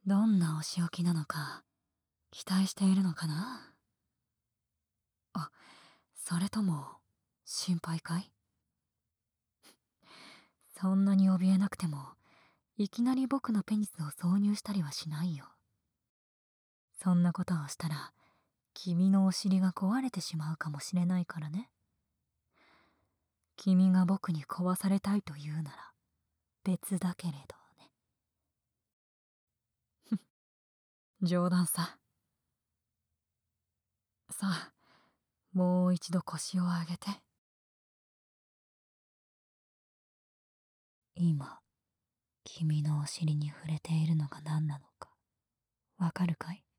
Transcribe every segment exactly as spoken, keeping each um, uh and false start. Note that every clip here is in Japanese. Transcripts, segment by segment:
どんなお仕置きなのか期待しているのかな。あ、それとも心配かい？そんなに怯えなくてもいきなり僕のペニスを挿入したりはしないよ。そんなことをしたら君のお尻が壊れてしまうかもしれないからね。君が僕に壊されたいというなら別だけれどね。冗談さ。さあ、もう一度腰を上げて。今、君のお尻に触れているのが何なのか、わかるかい？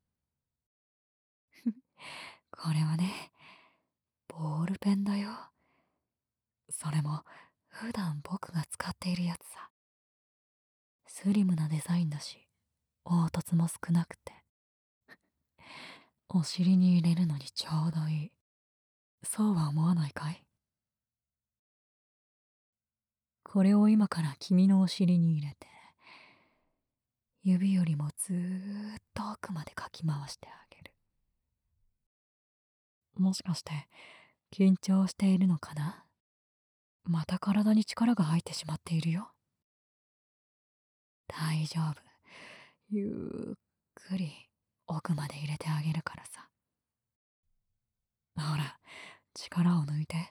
これはね、ボールペンだよ。それも、普段僕が使っているやつさ。スリムなデザインだし、凹凸も少なくて。お尻に入れるのにちょうどいい。そうは思わないかい？これを今から君のお尻に入れて、指よりもずーっと奥までかき回してあげる。もしかして、緊張しているのかな？また体に力が入ってしまっているよ。大丈夫。ゆっくり奥まで入れてあげるからさ。ほら、力を抜いて。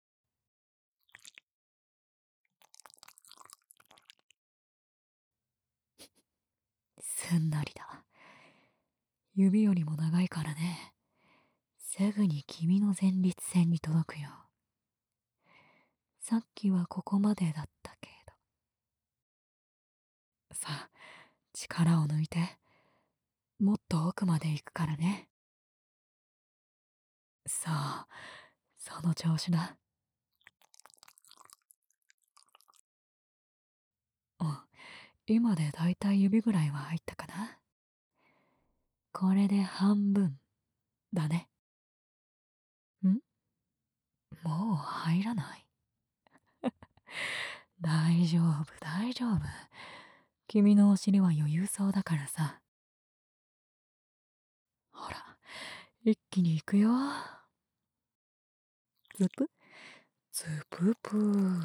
すんなりだ。指よりも長いからね。すぐに君の前立腺に届くよ。さっきはここまでだったけど。さあ、力を抜いて。もっと奥まで行くからね。さあ、その調子だ。うん、今でだいたい指ぐらいは入ったかな。これで半分だね。ん？もう入らない？大丈夫、大丈夫。君のお尻は余裕そうだからさ。ほら、一気に行くよ。ズプズププー。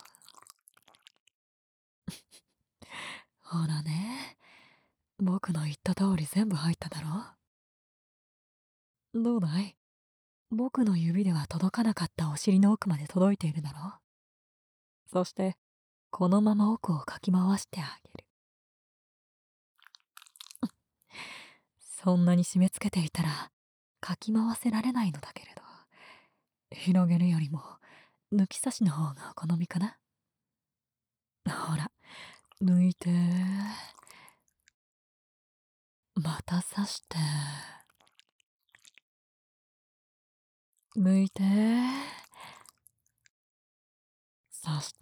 ほらね。僕の言った通り全部入っただろ。どうだい？僕の指では届かなかったお尻の奥まで届いているだろ。そして、このまま奥をかき回してあげる。そんなに締め付けていたら、かき回せられないのだけれど、広げるよりも、抜き差しの方がお好みかな。ほら、抜いて、また刺して、抜いて、刺して。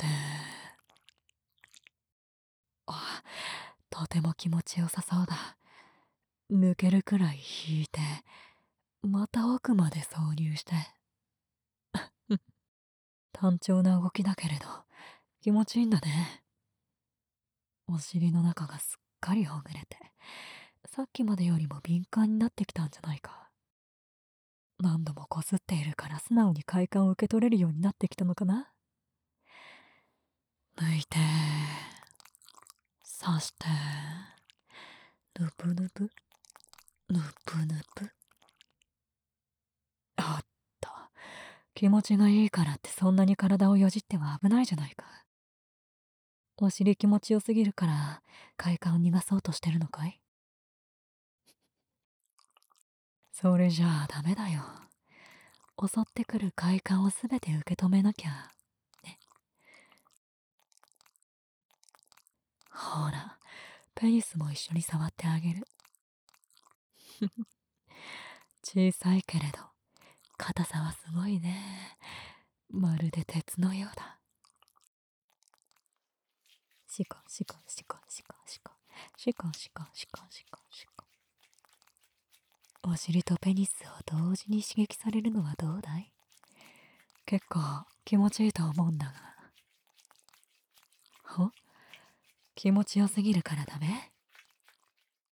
あ、とても気持ちよさそうだ。抜けるくらい引いて、また奥まで挿入して。単調な動きだけれど、気持ちいいんだね。お尻の中がすっかりほぐれて、さっきまでよりも敏感になってきたんじゃないか。何度もこすっているから素直に快感を受け取れるようになってきたのかな。抜いて、刺して、ぬぷぬぷ、ぬぷぬぷ。おっと、気持ちがいいからってそんなに体をよじっては危ないじゃないか。お尻気持ちよすぎるから快感を逃がそうとしてるのかい？それじゃあダメだよ。襲ってくる快感をすべて受け止めなきゃ。ね。ほら、ペニスも一緒に触ってあげる。小さいけれど、硬さはすごいね。まるで鉄のようだ。シコシコシコシコシコシコシコシコシコシコ。お尻とペニスを同時に刺激されるのはどうだい？結構気持ちいいと思うんだが。ほ？気持ちよすぎるからダメ？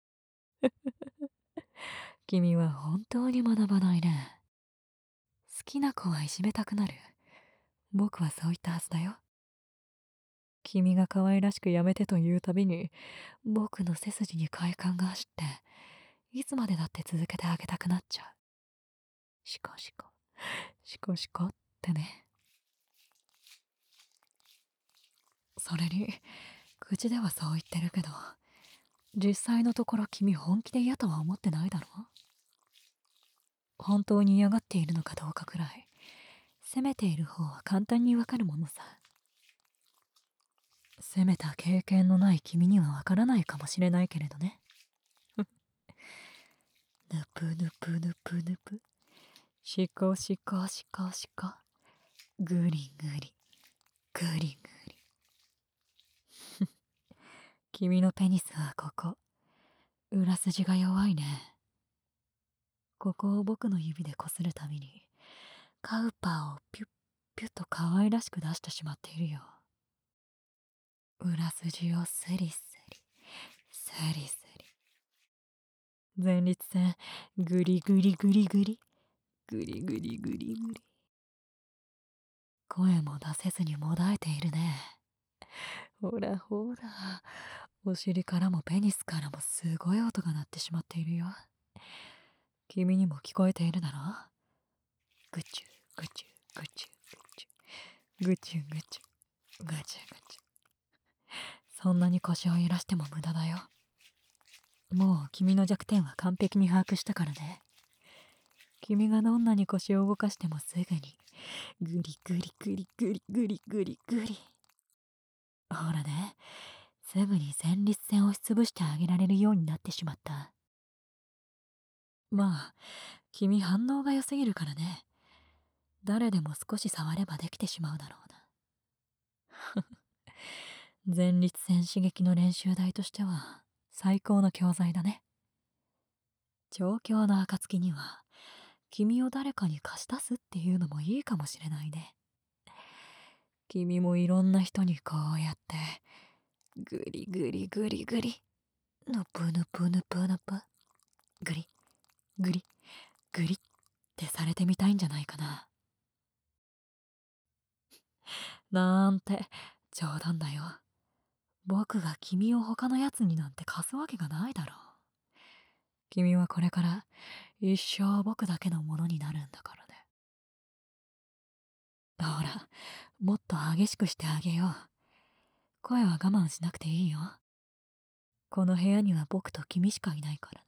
君は本当に学ばないね。好きな子はいじめたくなる。僕はそう言ったはずだよ。君が可愛らしくやめてと言うたびに、僕の背筋に快感が走って、いつまでだって続けてあげたくなっちゃう。シコシコ、シコシコってね。それに、口ではそう言ってるけど、実際のところ君本気で嫌とは思ってないだろ？本当に嫌がっているのかどうかくらい、責めている方は簡単にわかるものさ。責めた経験のない君にはわからないかもしれないけれどね。ぬぷぬぷぬぷぬぷ。しこしこしこしこ。ぐりぐり。ぐりぐり。君のペニスはここ。裏筋が弱いね。ここを僕の指でこするたびに、カウパーをピュッピュッと可愛らしく出してしまっているよ。裏筋をスリスリ、スリスリ。前立腺、グリグリグリグリ、グリグリグリグリ。声も出せずにもだえているね。ほらほら、お尻からもペニスからもすごい音が鳴ってしまっているよ。君にも聞こえているだろ？ぐちゅぐちゅぐちゅぐちゅぐちゅぐちゅぐちゅぐちゅ。そんなに腰を揺らしても無駄だよ。もう君の弱点は完璧に把握したからね。君がどんなに腰を動かしてもすぐにグリグリグリグリグリグリグリ。ほらね、すぐに前立腺を押しつぶしてあげられるようになってしまった。まあ、君反応が良すぎるからね。誰でも少し触ればできてしまうだろうな。前立腺刺激の練習台としては最高の教材だね。調教の暁には君を誰かに貸し出すっていうのもいいかもしれないね。君もいろんな人にこうやってグリグリグリグリ、ぬぷぬぷぬぷぬぷ、グリグリグリってされてみたいんじゃないかな。なんて冗談だよ。僕が君を他のやつになんて貸すわけがないだろう。君はこれから一生僕だけのものになるんだからね。ほら、もっと激しくしてあげよう。声は我慢しなくていいよ。この部屋には僕と君しかいないからね。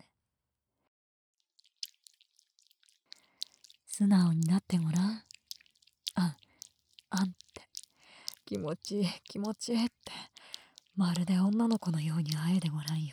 素直になってごらん。あん、あんって。気持ちいい、気持ちいいって。まるで女の子のようにあえでごらんよ。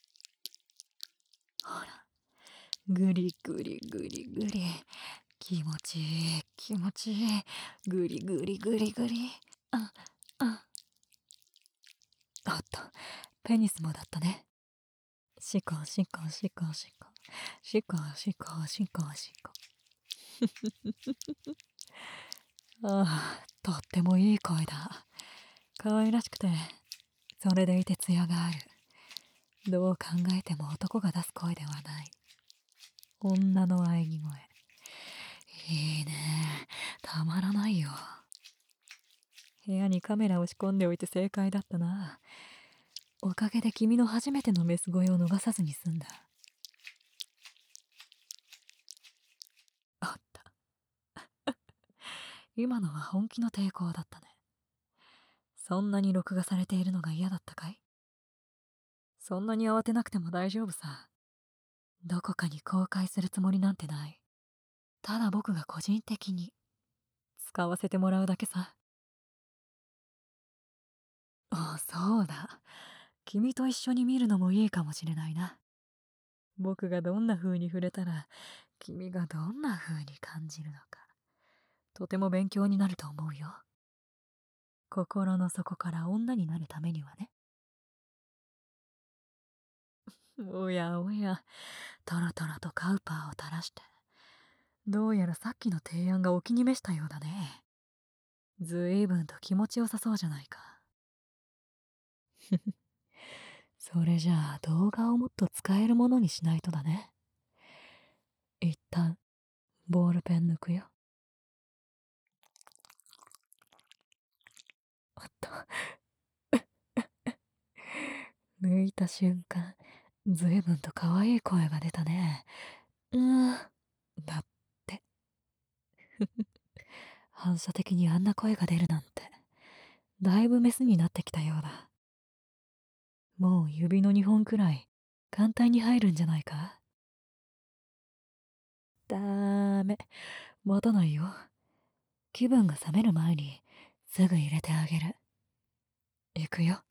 ほら。ぐりぐりぐりぐり。気持ちいい、気持ちいい。ぐりぐりぐりぐり。あ、あ。おっと、ペニスもだったね。シコシコシコシコ。シコシコシコシコ。ああ、とってもいい声だ。可愛らしくて、それでいて艶がある。どう考えても男が出す声ではない。女の喘ぎ声。いいね。たまらないよ。部屋にカメラを仕込んでおいて正解だったな。おかげで君の初めてのメス声を逃さずに済んだ。あった。今のは本気の抵抗だったね。そんなに録画されているのが嫌だったかい？そんなに慌てなくても大丈夫さ。どこかに公開するつもりなんてない。ただ僕が個人的に使わせてもらうだけさ。ああ、そうだ。君と一緒に見るのもいいかもしれないな。僕がどんな風に触れたら君がどんな風に感じるのか、とても勉強になると思うよ。心の底から女になるためにはね。おやおや、トロトロとカウパーを垂らして、どうやらさっきの提案がお気に召したようだね。ずいぶんと気持ちよさそうじゃないか。それじゃあ動画をもっと使えるものにしないとだね。 一旦ボールペン抜くよ。おっと、抜いた瞬間、ずいぶんと可愛い声が出たね。うーん、だって、反射的にあんな声が出るなんて、だいぶメスになってきたようだ。もう指のにほんくらい、簡単に入るんじゃないか？だーめ、待たないよ。気分が冷める前に、すぐ入れてあげる。行くよ。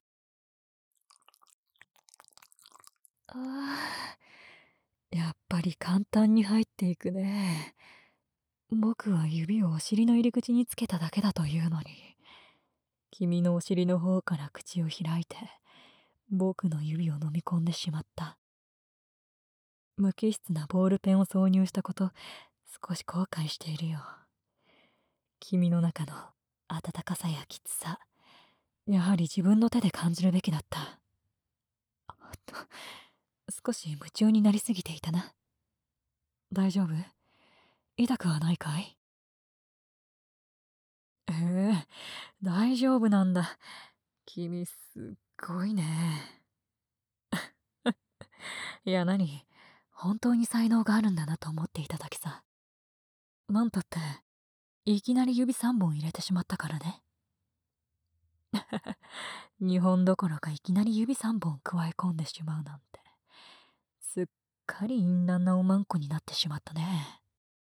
あー、やっぱり簡単に入っていくね。僕は指をお尻の入り口につけただけだというのに、君のお尻の方から口を開いて、僕の指を飲み込んでしまった。無機質なボールペンを挿入したこと、少し後悔しているよ。君の中の温かさやきつさ、やはり自分の手で感じるべきだった。あっと、少し夢中になりすぎていたな。大丈夫？痛くはないかい？ええ、大丈夫なんだ。君すっごいね。いや、何？本当に才能があるんだなと思っていただけさ。なんたって、いきなり指さんぼん入れてしまったからね。にほんどころかいきなり指さんぼん加え込んでしまうなんて。すっかり淫乱なおまんこになってしまったね。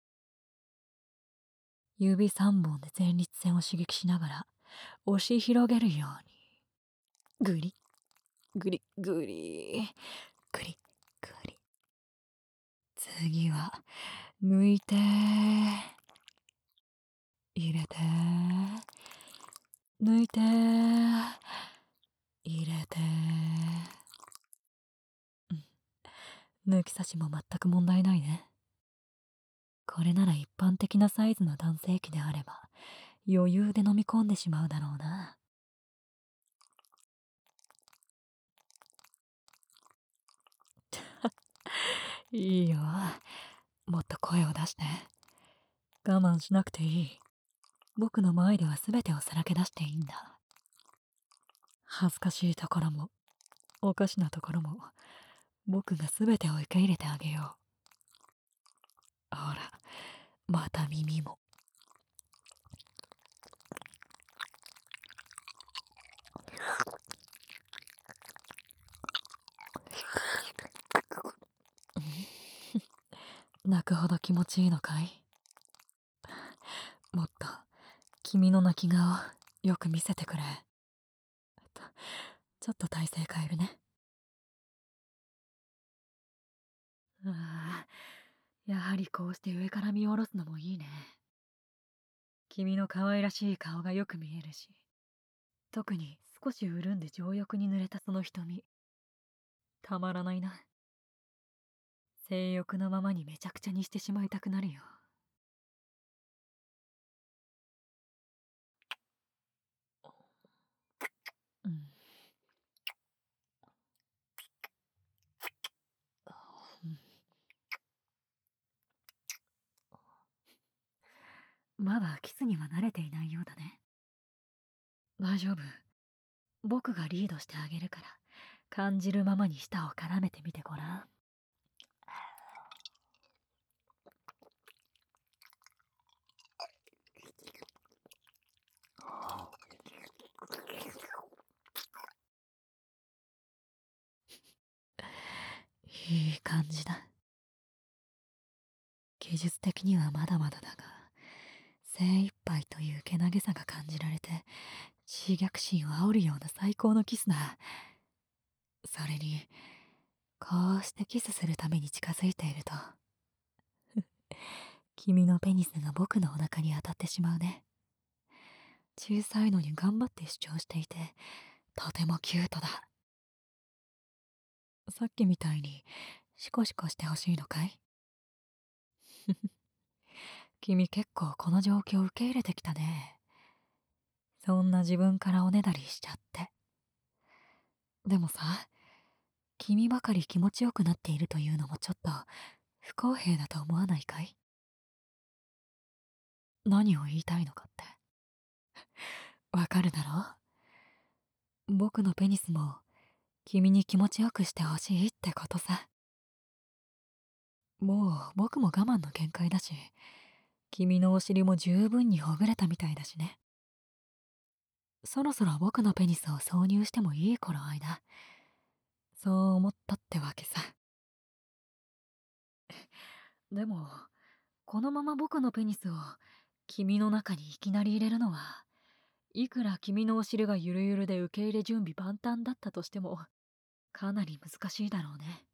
指さんぼんで前立腺を刺激しながら押し広げるように。ぐり、ぐり、ぐり、ぐり、ぐり。次は、抜いて、入れて、抜いて、入れて。うん、抜き差しも全く問題ないね。これなら一般的なサイズの男性器であれば、余裕で飲み込んでしまうだろうな。いいよ。もっと声を出して。我慢しなくていい。僕の前では全てをさらけ出していいんだ。恥ずかしいところも、おかしなところも、僕が全てを受け入れてあげよう。ほら、また耳も。泣くほど気持ちいいのかい？もっと君の泣き顔よく見せてくれ。とちょっと体勢変えるね。ああ、やはりこうして上から見下ろすのもいいね。君の可愛らしい顔がよく見えるし、特に少し潤んで情欲に濡れたその瞳、たまらないな。性欲のままにめちゃくちゃにしてしまいたくなるよ。うん、まだキスには慣れていないようだね。大丈夫。僕がリードしてあげるから、感じるままに舌を絡めてみてごらん。いい感じだ。技術的にはまだまだだが、精一杯というけなげさが感じられて、自虐心を煽るような最高のキスだ。それに、こうしてキスするために近づいていると、君のペニスが僕のお腹に当たってしまうね。小さいのに頑張って主張していて、とてもキュートだ。さっきみたいにシコシコしてほしいのかい？君結構この状況受け入れてきたね。そんな自分からおねだりしちゃって。でもさ、君ばかり気持ちよくなっているというのもちょっと不公平だと思わないかい？何を言いたいのかって。わかるだろ？僕のペニスも君に気持ちよくしてほしいってことさ。もう僕も我慢の限界だし、君のお尻も十分にほぐれたみたいだしね。そろそろ僕のペニスを挿入してもいい頃合いだ。そう思ったってわけさ。でも、このまま僕のペニスを君の中にいきなり入れるのは、いくら君のお尻がゆるゆるで受け入れ準備万端だったとしても、かなり難しいだろうね。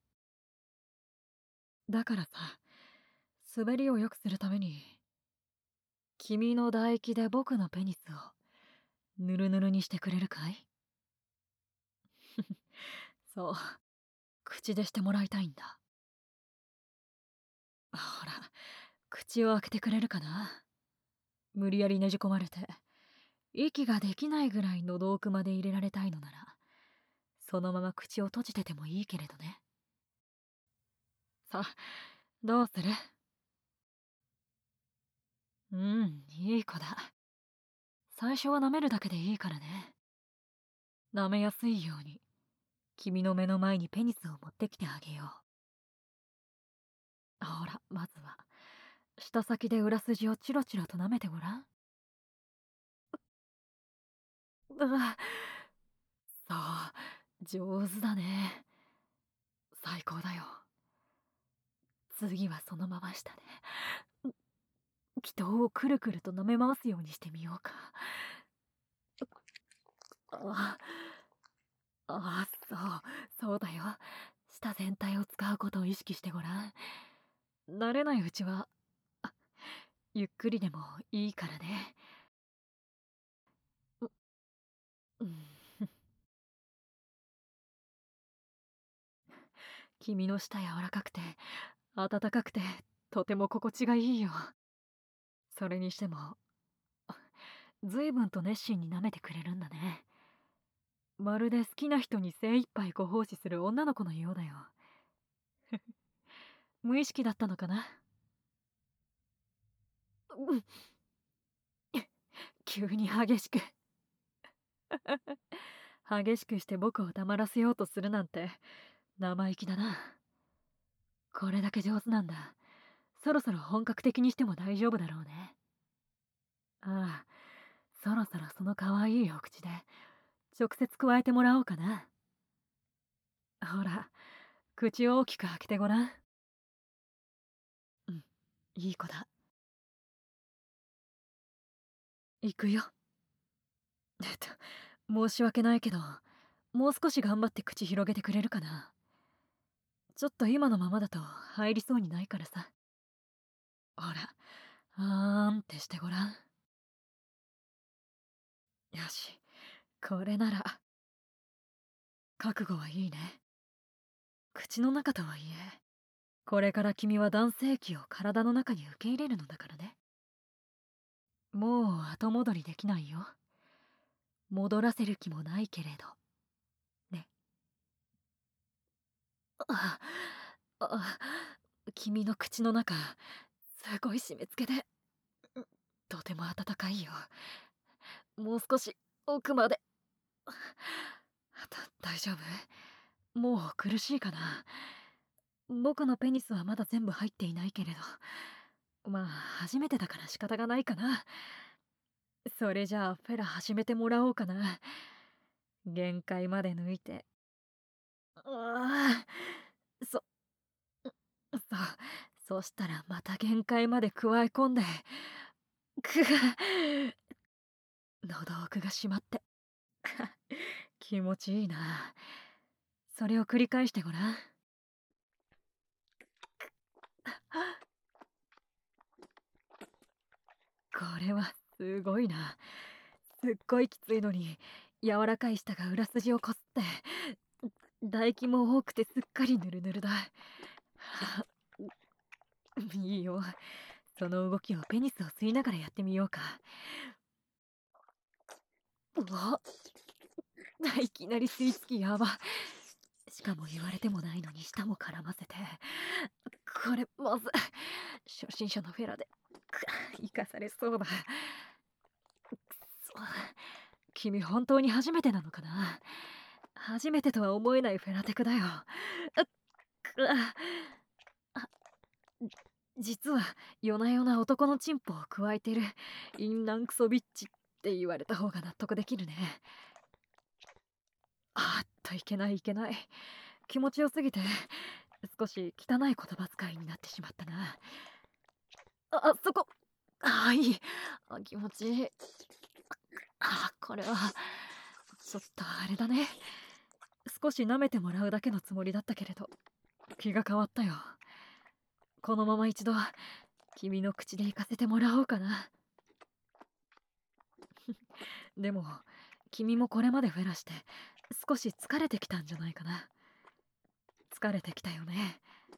だからさ、滑りを良くするために、君の唾液で僕のペニスをぬるぬるにしてくれるかい？そう、口でしてもらいたいんだ。ほら、口を開けてくれるかな？無理やりねじ込まれて、息ができないぐらい喉奥まで入れられたいのなら、そのまま口を閉じててもいいけれどね。さあ、どうする？うん、いい子だ。最初は舐めるだけでいいからね。舐めやすいように、君の目の前にペニスを持ってきてあげよう。ほら、まずは、舌先で裏筋をチロチロと舐めてごらん。あ、そう、上手だね。最高だよ。次はそのまましたね。気筒をくるくると舐め回すようにしてみようか。ああ、そう、そうだよ。舌全体を使うことを意識してごらん。慣れないうちは、あ、ゆっくりでもいいからね。う、うん、君の舌柔らかくて、温かくて、とても心地がいいよ。それにしても、随分と熱心に舐めてくれるんだね。まるで好きな人に精一杯ご奉仕する女の子のようだよ。無意識だったのかな？うん、急に激しく激しくして僕を黙らせようとするなんて生意気だな。これだけ上手なんだ。そろそろ本格的にしても大丈夫だろうね。ああ、そろそろその可愛いお口で直接加えてもらおうかな。ほら、口を大きく開けてごらん。うん、いい子だ。行くよ。えっと、申し訳ないけど、もう少し頑張って口広げてくれるかな。ちょっと今のままだと入りそうにないからさ。ほら、あーんってしてごらん。よし、これなら、覚悟はいいね。口の中とはいえ、これから君は男性器を体の中に受け入れるのだからね。もう後戻りできないよ。戻らせる気もないけれど。ね。あ、あ、君の口の中、すごい締め付けで、とても温かいよ。もう少し奥まで。だ大丈夫？もう苦しいかな？僕のペニスはまだ全部入っていないけれど、まあ初めてだから仕方がないかな。それじゃあフェラ始めてもらおうかな。限界まで抜いて。ああ、そ、そう、そしたらまた限界まで加え込んで、くが、喉奥が締まって。気持ちいいな。それを繰り返してごらん。これはすごいな。すっごいきついのに、柔らかい舌が裏筋をこすって、唾液も多くてすっかりヌルヌルだ。いいよ。その動きをペニスを吸いながらやってみようか。うわ、いきなり吸い付きやば。 しかも言われてもないのに舌も絡ませて、これまず初心者のフェラでく生かされそうだ。くそ、君本当に初めてなのかな。初めてとは思えないフェラテクだよ。あくああ実は夜な夜な男のチンポを加えてるインナンクソビッチって言われた方が納得できるね。あっといけないいけない、気持ちよすぎて少し汚い言葉遣いになってしまったな。あ、そこ、あ、いい、あ、気持ちいい。あ、これはちょっとあれだね。少し舐めてもらうだけのつもりだったけれど気が変わったよ。このまま一度君の口で行かせてもらおうかな。でも君もこれまでフェラして少し疲れてきたんじゃないかな。疲れてきたよね。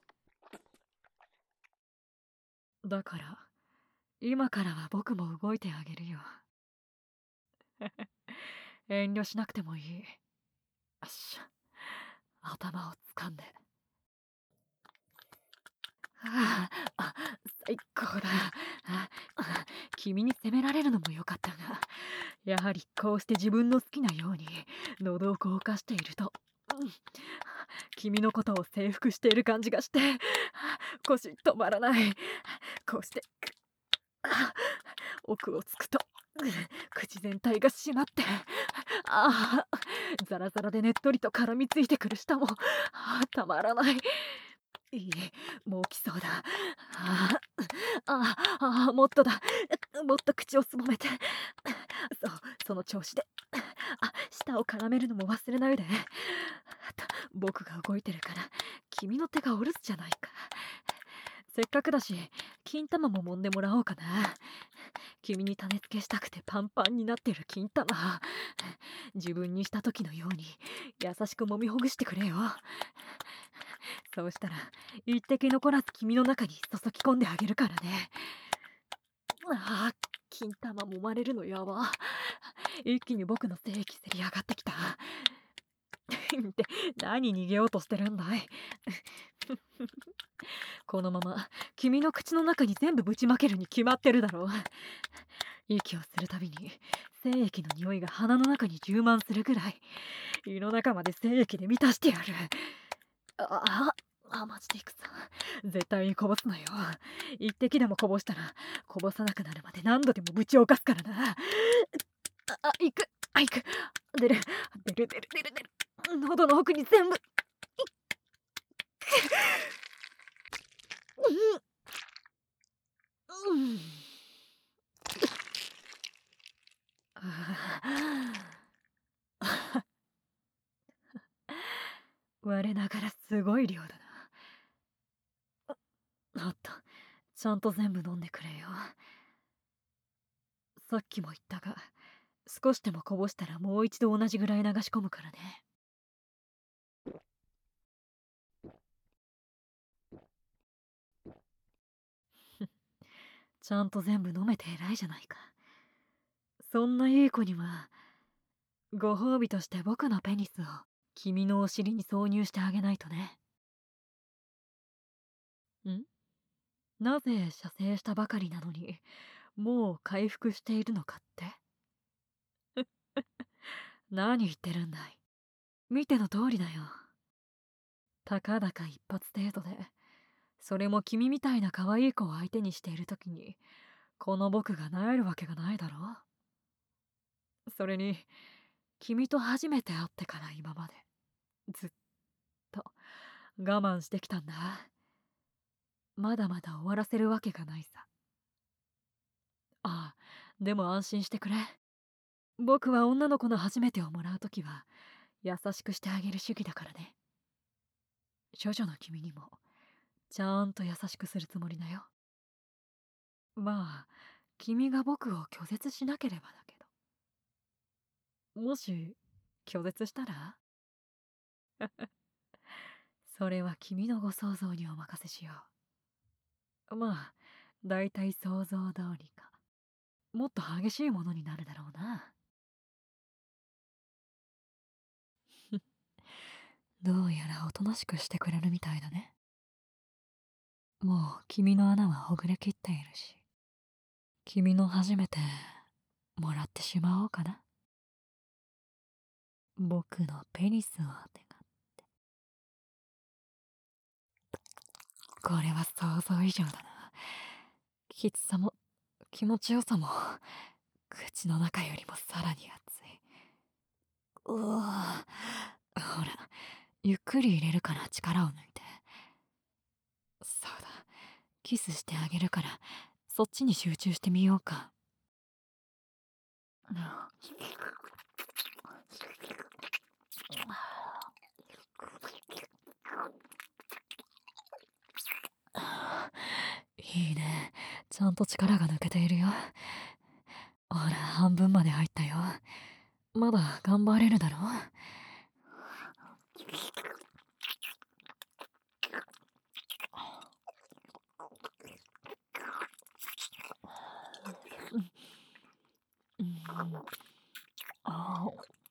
だから今からは僕も動いてあげるよ。遠慮しなくてもいい。よっしゃ、頭を掴んで。はあ、あ、最高だ。ああ、君に責められるのもよかったが、やはりこうして自分の好きなように喉を動かしていると、うん、君のことを征服している感じがして、腰止まらない。こうしてあ奥をつくと口全体が締まって、ああ、ザラザラでねっとりと絡みついてくる舌もあたまらない。いい、もう来そうだ。ああ、ああ、もっとだ。もっと口をすぼめて。そう、その調子で。あ、舌を絡めるのも忘れないで。僕が動いてるから、君の手がお留守じゃないか。せっかくだし、金玉も揉んでもらおうかな。君に種付けしたくてパンパンになってる金玉。自分にした時のように優しく揉みほぐしてくれよ。そうしたら一滴残らず君の中に注ぎ込んであげるからね。ああ、金玉揉まれるのやば。一気に僕の精液せり上がってきた。って何逃げようとしてるんだい。このまま君の口の中に全部ぶちまけるに決まってるだろう。息をするたびに精液の匂いが鼻の中に充満するぐらい胃の中まで精液で満たしてやる。ああ、あ、マジでいくぞ。絶対にこぼすなよ。一滴でもこぼしたらこぼさなくなるまで何度でもぶちおかすからな。あ、あ、いく、あ、いく。出る、出る、出る、出る、出る。喉の奥に全部。うん、うん。我ながらすごい量だな。あった、ちゃんと全部飲んでくれよ。さっきも言ったが、少しでもこぼしたらもう一度同じぐらい流し込むからね。ちゃんと全部飲めて偉いじゃないか。そんないい子にはご褒美として僕のペニスを君のお尻に挿入してあげないとね。ん、なぜ射精したばかりなのにもう回復しているのかって。何言ってるんだい。見ての通りだよ。たかだか一発程度で、それも君みたいな可愛い子を相手にしている時にこの僕が萎えるわけがないだろう。それに君と初めて会ってから今までずっと我慢してきたんだ。まだまだ終わらせるわけがないさ。ああ、でも安心してくれ。僕は女の子の初めてをもらうときは優しくしてあげる主義だからね。処女の君にもちゃんと優しくするつもりだよ。まあ君が僕を拒絶しなければだけど。もし拒絶したらそれは君のご想像にお任せしよう。まあだいたい想像通りか。もっと激しいものになるだろうな。 どうやらおとなしくしてくれるみたいだね。もう君の穴はほぐれきっているし、君の初めてもらってしまおうかな。僕のペニスを手が。これは想像以上だな。きつさも気持ちよさも口の中よりもさらに熱い。うわ、ほら、ゆっくり入れるから力を抜いて。そうだ、キスしてあげるからそっちに集中してみようか。いいね、ちゃんと力が抜けているよ。ほら、半分まで入ったよ。まだ頑張れるだろ。うん、あ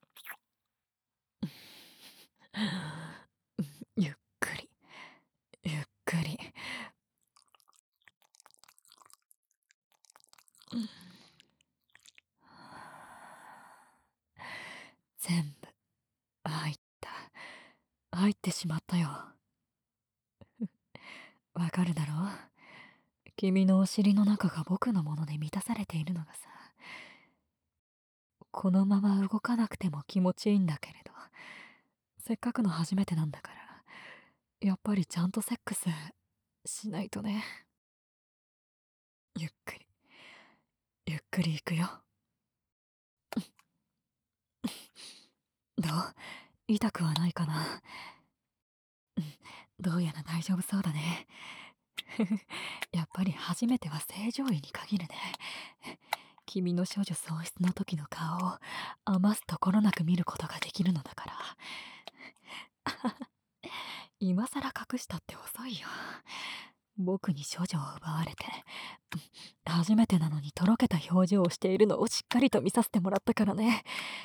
ゆっくりゆっくり。全部入った。入ってしまったよ。わかるだろう。君のお尻の中が僕のもので満たされているのがさ。このまま動かなくても気持ちいいんだけれど、せっかくの初めてなんだから、やっぱりちゃんとセックスしないとね。ゆっくりゆっくりいくよ。どう、痛くはないかな。うん、どうやら大丈夫そうだね。やっぱり初めては正常位に限るね。君の処女喪失の時の顔を余すところなく見ることができるのだから。今更隠したって遅いよ。僕に処女を奪われて、初めてなのにとろけた表情をしているのをしっかりと見させてもらったからね。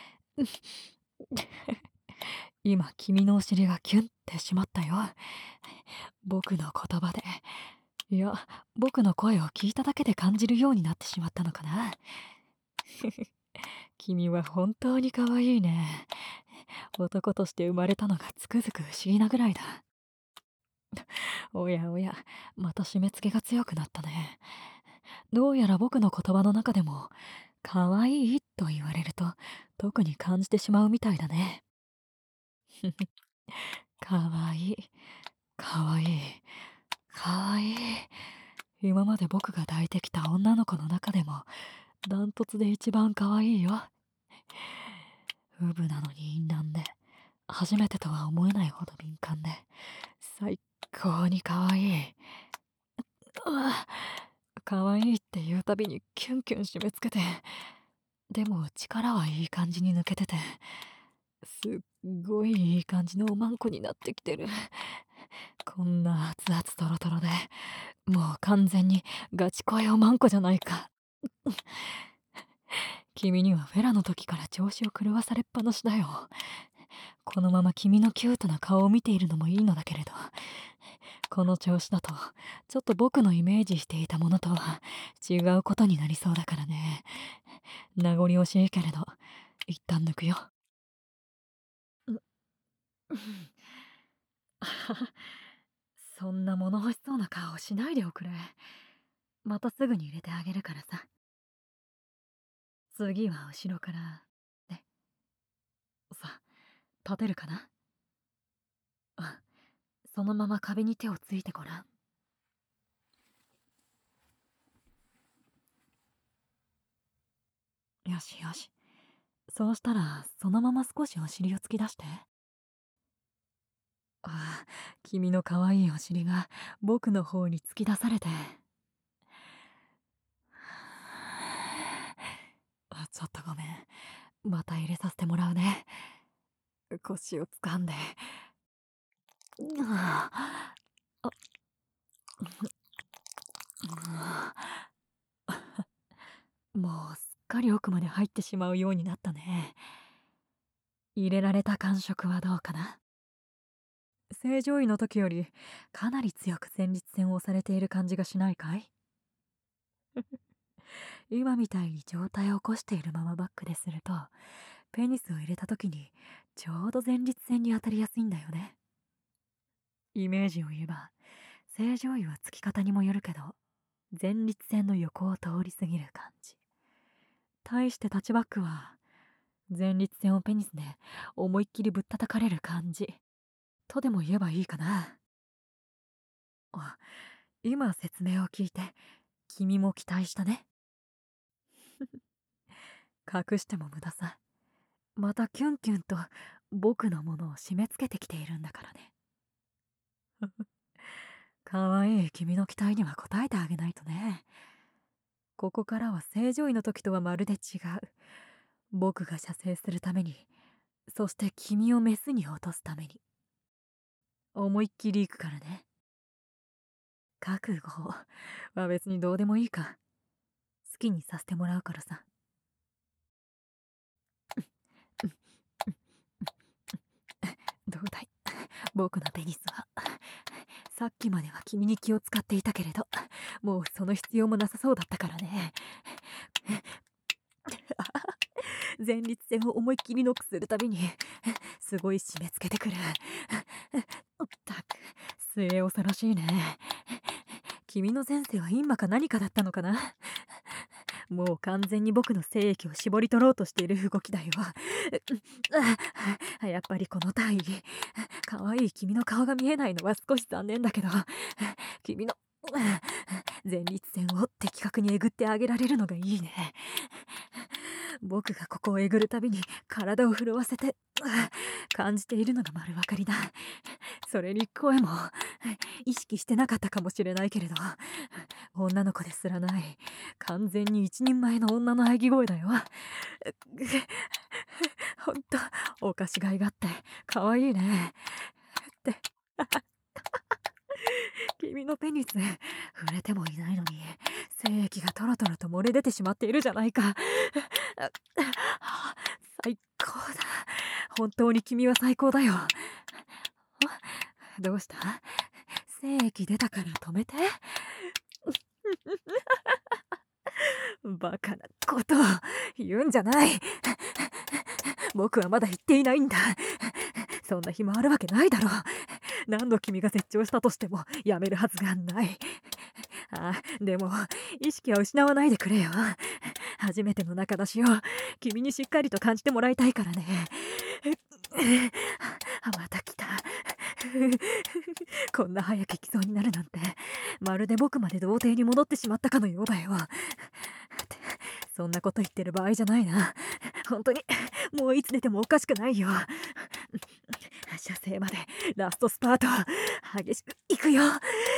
今君のお尻がキュンってしまったよ。僕の言葉で、いや、僕の声を聞いただけで感じるようになってしまったのかな。君は本当に可愛いね。男として生まれたのがつくづく不思議なぐらいだ。おやおや、また締め付けが強くなったね。どうやら僕の言葉の中でも可愛いと言われると特に感じてしまうみたいだね。可愛い可愛い可愛い。今まで僕が抱いてきた女の子の中でもダントツで一番可愛いよ。ウブなのに淫乱で、初めてとは思えないほど敏感で、最高に可愛い。うわ、可愛いって言うたびにキュンキュン締め付けて、でも力はいい感じに抜けてて、すっごいいい感じのおまんこになってきてる。こんな熱々トロトロで、もう完全にガチ恋おまんこじゃないか。君にはフェラの時から調子を狂わされっぱなしだよ。このまま君のキュートな顔を見ているのもいいのだけれど、この調子だとちょっと僕のイメージしていたものとは違うことになりそうだからね。名残惜しいけれど一旦抜くよ。そんな物欲しそうな顔しないでおくれ。またすぐに入れてあげるからさ。次は後ろからね。さ、立てるかな。あ、そのまま壁に手をついてごらん。よしよし。そうしたらそのまま少しお尻を突き出して。ああ、君の可愛いお尻が僕の方に突き出されて。あ、ちょっとごめん。また入れさせてもらうね。腰を掴んで。ああ、もうすっかり奥まで入ってしまうようになったね。入れられた感触はどうかな。 正常位の時よりかなり強く前立腺を押されている感じがしないかい？今みたいに状態を起こしているままバックですると、ペニスを入れた時にちょうど前立腺に当たりやすいんだよね。イメージを言えば、正常位はつき方にもよるけど、前立腺の横を通り過ぎる感じ。対してタッチバックは、前立腺をペニスで思いっきりぶったたかれる感じとでも言えばいいかな。あ、今説明を聞いて君も期待したね。隠しても無駄さ。またキュンキュンと僕のものを締め付けてきているんだからね。かわいい君の期待には応えてあげないとね。ここからは正常位の時とはまるで違う。僕が射精するために、そして君をメスに落とすために。思いっきり行くからね。覚悟は別にどうでもいいか。好きにさせてもらうからさ。どうだい、僕のペニスは。さっきまでは君に気を使っていたけれど、もうその必要もなさそうだったからね。前立腺を思いっきりノックするたびにすごい締め付けてくる。ったく末恐ろしいね。君の前世は陰魔か何かだったのかな。もう完全に僕の精液を絞り取ろうとしている動きだよ。やっぱりこの体位、かわいい君の顔が見えないのは少し残念だけど、君の前立腺を的確にえぐってあげられるのがいいね。僕がここをえぐるたびに体を震わせて感じているのが丸分かりだ。それに声も意識してなかったかもしれないけれど、女の子ですらない完全に一人前の女の喘ぎ声だよ。ほんとおかしがいがあってかわいいねって君のペニス触れてもいないのに精液がトロトロと漏れ出てしまっているじゃないか。最高だ。本当に君は最高だよ。どうした？精液出たから止めて。バカなことを言うんじゃない。僕はまだ言っていないんだ。そんな暇あるわけないだろう。何度君が絶頂したとしてもやめるはずがない。あ、でも意識は失わないでくれよ。初めての仲出しを君にしっかりと感じてもらいたいからね。また来た。こんな早く行きそうになるなんて、まるで僕まで童貞に戻ってしまったかのようだよ。そんなこと言ってる場合じゃないな。本当にもういつ出てもおかしくないよ。射精までラストスパート激しくいくよ。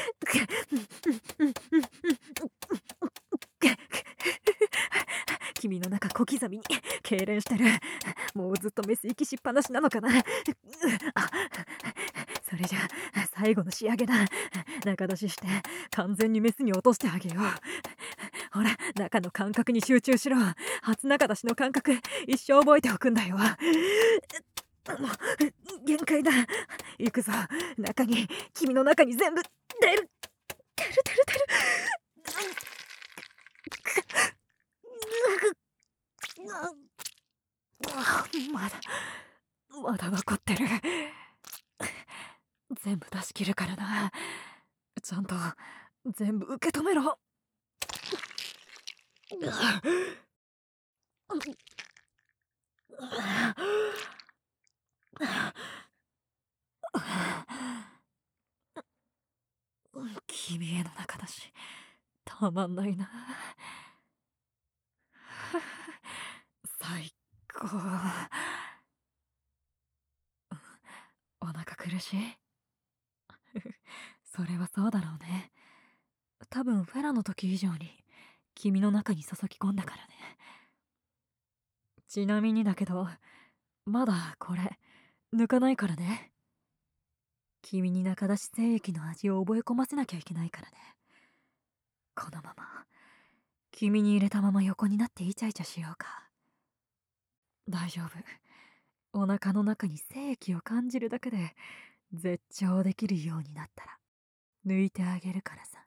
君の中小刻みに痙攣してる。もうずっとメス息しっぱなしなのかな。あ、それじゃ最後の仕上げだ。中出しして完全にメスに落としてあげよう。ほら、中の感覚に集中しろ。初中出しの感覚一生覚えておくんだよ。もう限界だ。行くぞ。中に君の中に全部出る。出る出る出る。まだまだ残ってる。全部出し切るからな。ちゃんと全部受け止めろ。君への中だしたまんないな。最高。お腹苦しい？それはそうだろうね。多分フェラの時以上に君の中に注ぎ込んだからね。ちなみにだけど、まだこれ抜かないからね。君に中出し精液の味を覚え込ませなきゃいけないからね。このまま君に入れたまま横になってイチャイチャしようか。大丈夫。お腹の中に精液を感じるだけで絶頂できるようになったら抜いてあげるからさ。